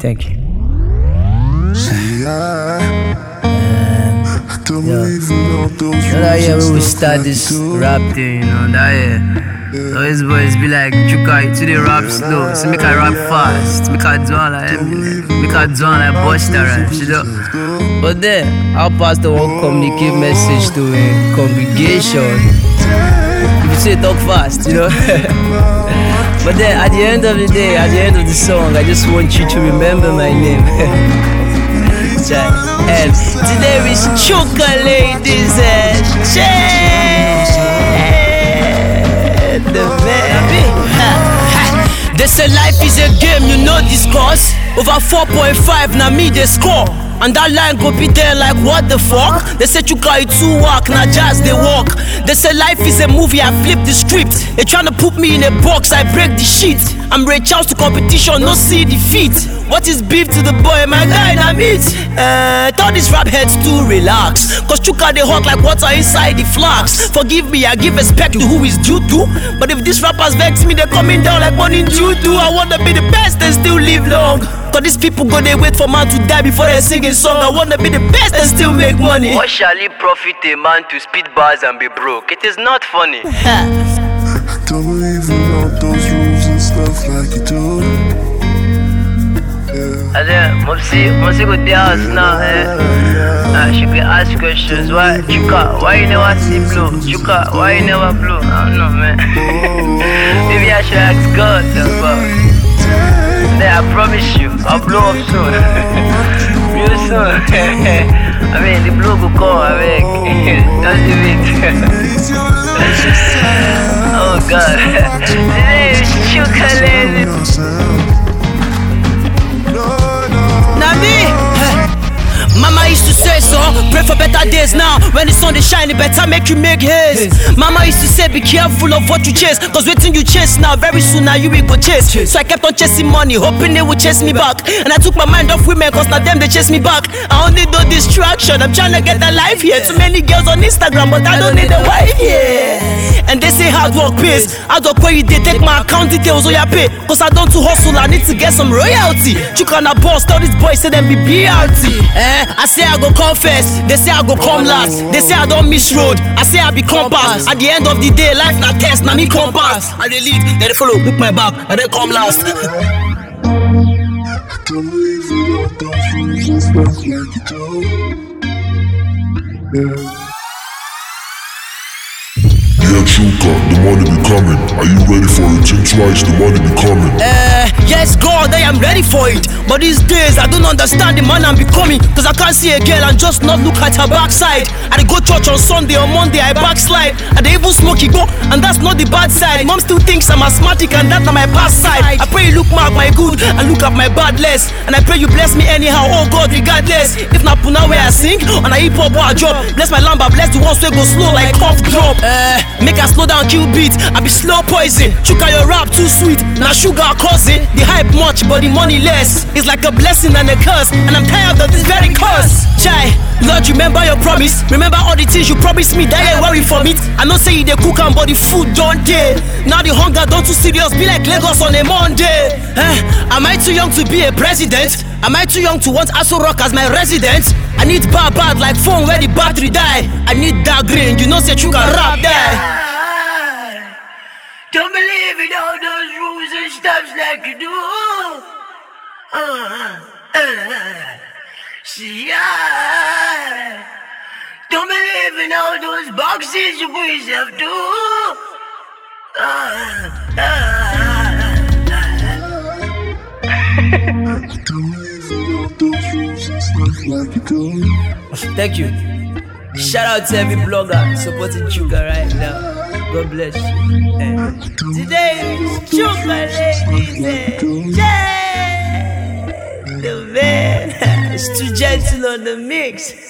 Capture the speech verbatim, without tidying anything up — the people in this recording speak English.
Thank you. See, I, I don't Yeah. believe in all those You know that year rules we and will stuff start like this you do. rap thing, you know, that year. So his boys be like, Chuka, to the rap slow, so make I rap fast, make I do all like Eminem, make I do all like Busta Rhymes, you know. But then, our pastor won't communicate message to a congregation. If you say talk fast, you know. But then, at the end of the day, at the end of the song, I just want you to remember my name. And today is Chuka, ladies and gentlemen. They say life is a game, you know this course. Over four point five, now me they score. And that line go be there like what the fuck. They say Chuka it too walk, now just they walk. They say life is a movie, I flip the script. They tryna put me in a box, I break the shit. I'm Ray Charles to competition, no see defeat. What is beef to the boy, my guy na meat? Uh, tell these rap heads to relax, cause Chuka they hot like water inside the flask. Forgive me, I give respect to who is due to. But if these rappers vex me, they coming down like money due to. I wanna be the best and still live long. Cause these people go they wait for man to die before they sing a song. I wanna be the best and still make money. What shall it profit a man to spit bars and be broke? It is not funny. Don't believe in all those rules and stuff like you do. Yeah. And then, Mopsy, once you go to the house now, eh? Uh, she can ask questions. Why, Chuka, why you never see blue? Chuka, why you never blue? I don't know, man. Maybe I should ask God, but then I promise you, I'll blow up soon. Real soon. I mean, the blue will come, I mean. Just do it. Oh, God. Today is Chuka, ladies. Nami, Mama used to say so, pray for better days now. When the sun is shining, better make you make haste. Mama used to say be careful of what you chase, cause waiting you chase now, very soon now you will go chase. So I kept on chasing money, hoping they would chase me back. And I took my mind off women, cause now them they chase me back. I don't need no distraction, I'm trying to get a life here. Too many girls on Instagram, but I don't need a wife here. And they say hard work pays. Hard work where you they take my account details or you pay. Cause I don't to hustle, I need to get some royalty. Chuka na boss, tell these boys say them be B R T. Eh, I say I go confess, they say I go come last. They say I don't miss road, I say I be compass. At the end of the day, life na test, na me compass. I they lead, then they follow, look my back, and they come last. Don't believe in all those rules and stuff like you do. Yeah. Yeah, Chuka, the money be coming. Are you ready for it? Think twice, the money be coming. Uh, yes, God, I am ready for it. But these days, I don't understand the man I'm becoming. Cause I can't see a girl and just not look at her backside. I dey go church on Sunday, on Monday I backslide. I dey even smoke it go, and that's not the bad side. Mom still thinks I'm asthmatic and that's not my past side. I pray you look mark my good and look at my bad less. And I pray you bless me anyhow, oh God, regardless. If not puna where I sing, on a hip hop or I drop. Bless my lamba, bless the ones who go slow like cough drop. Uh, make I slow down, kill beat. I be slow poison. Chuka your rap too sweet. Now sugar causing the hype much, but the money less. It's like a blessing and a curse, and I'm tired of this very curse. Chai, Lord, remember your promise. Remember all the things you promised me. That ain't worry for me. I know say you dey cook am, but the food don't dey. Now the hunger don't too serious. Be like Lagos on a Monday. Eh, am I too young to be a president? Am I too young to want Aso Rock as my resident? I need bad bad like phone where the battery die. I need that green, you know say Chuka rap there. Don't believe in all those rules and stuff like you do. Uh, uh, see, I don't believe in all those boxes you put yourself to. Uh, Don't believe in all those rules and stuff like you do. Thank you. Shout out to every blogger supporting Chuka right now. God bless you. Eh. Today is Chuka, ladies and gentlemen. It's too gentle on the mix.